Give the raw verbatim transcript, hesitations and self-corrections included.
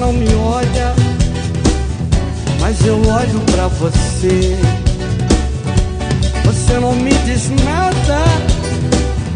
não me olha, mas eu olho pra você. Você não me diz nada,